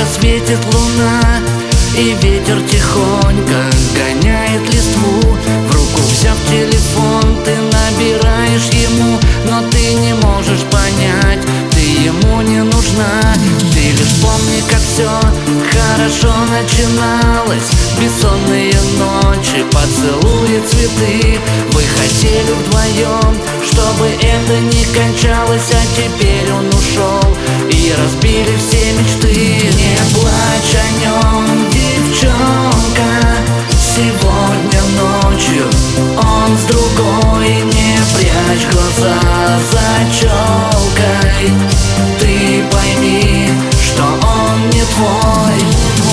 Ярко светит луна, и ветер тихонько гоняет листву. В руку взяв телефон, ты набираешь ему, но ты не можешь понять, ты ему не нужна. Ты лишь помни, как все хорошо начиналось. Бессонные ночи, поцелуи, цветы. Вы хотели вдвоем, чтобы это не кончалось, а теперь он ушел и разбили все мечты. Не плачь о нем, девчонка, сегодня ночью он с другой. Не прячь глаза за челкой, ты пойми, что он не твой.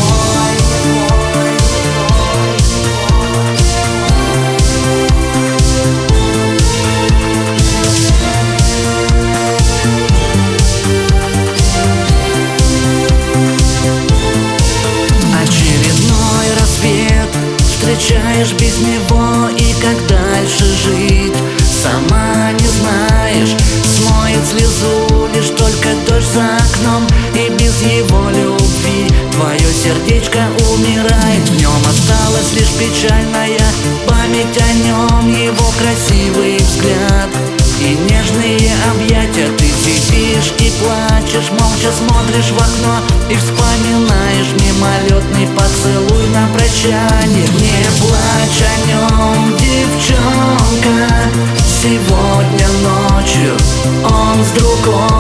Встречаешь без него, и как дальше жить, сама не знаешь. Смоет слезу лишь только дождь за окном, и без его любви твое сердечко умирает. В нем осталась лишь печальная память о нем, его красивый взгляд и нежные объятия. Ты сидишь и плачешь, молча смотришь в окно и вспоминаешь мимолетный поцелуй на прощание. Не плачь о нем, девчонка, сегодня ночью он с другой.